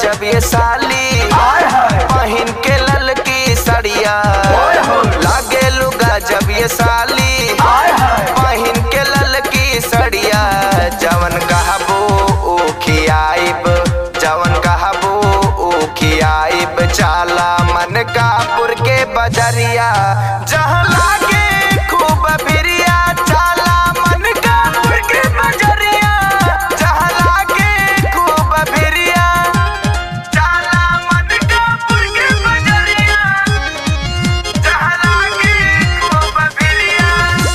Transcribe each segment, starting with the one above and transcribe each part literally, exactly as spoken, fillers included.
गजब ये साली पहिन के ललकी सड़िया लागे लू गजब ये साली पहिन के ललकी सड़िया जवन कहबो ऊ खियाइब जवन कहबो ऊ खियाइब चाला मन कापुर के बजरिया जहाँ लागे खूब बिरिया चाला मन कापुर के बजरिया जहाँ लागे खूब बिरिया चाला मन कापुर के बजरिया जहाँ लागे खूब बिरिया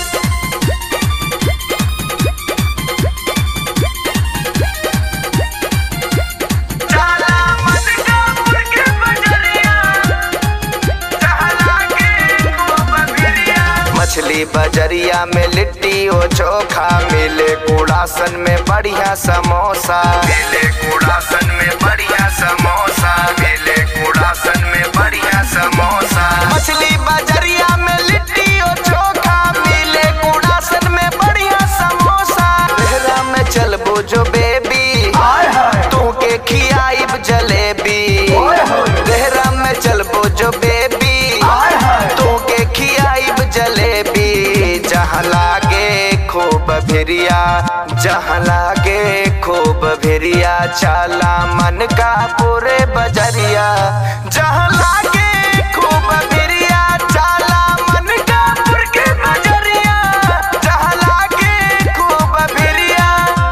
चाला मन कापुर के बजरिया जहाँ लागे खूब बिरिया मछली बजरिया में लिट्टी ओ चोखा मिले कूड़ासन में बढ़िया समोसा मिले कूड़ासन में बढ़िया समोसा मिले कूड़ासन में बढ़िया समोसा मछली बजरिया में लिट्टी ओ चोखा मिले कूड़ासन में बढ़िया समोसा लहरा में चलबो जो बेबी तू के खियाइब जलेबी लहरा में चलबो जो बेबी तू के खियाइब जलेबी जहाँ लागे खूब भिरिया जहाँ लागे खूब भिरिया चाला मन का पूरे बजरिया जहाँ लागे खूब भिरिया चाला मन का पुर के बजरिया जहाँ लागे खूब भिरिया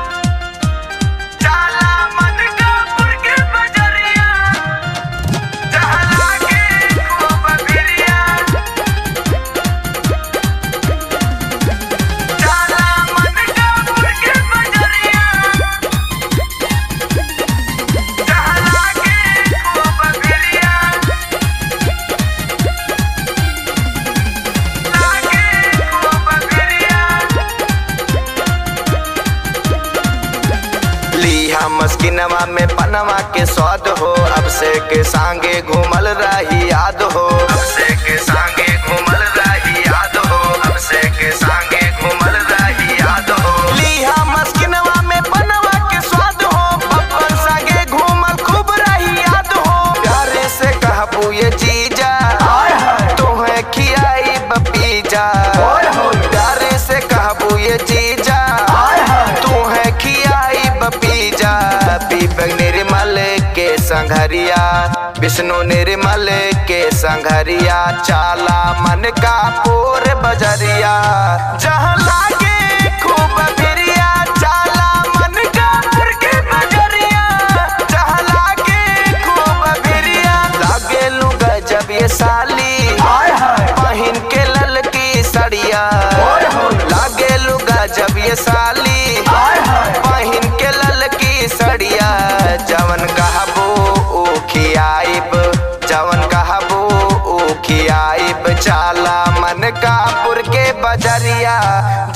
चाला मन का पुर के बजरिया जहाँ लागे खूब भिरिया चाला मन कापुर के बजरिया जहाँ लागे खूब बिरिया लागे खूब बिरिया लिहा मस्किनवा में पनवा के स्वाद हो अब से के सांगे घूमल रही याद हो अब से के सांगे घूमल रही याद हो अब से के सांगे घूमल रही याद हो लिहा मस्किनवा में पनवा के स्वाद हो बब्बर सांगे घूमल खूब रही याद हो प्यारे से कहबू ये जीजा तोहे खियाई बपीजा प्यारे से कहबू ये जीजा तोहे खियाई बपीजा पीपक निर्मल के संघरिया विष्णु निर्मल के संघरिया चाला मन का पूर बजरिया जहाँ लागे खूब बिरिया चाला मन का पुर के बजरिया जहाँ लागे खूब बिरिया लागे लू गजब ये साली पहिन के ललकी सड़िया लागे लू गजब ये साली पहिन के ललकी सड़िया जवन कहबो ऊ खियाइब जवन कहबो ऊ खियाइब चाला मन कापुर के बजरिया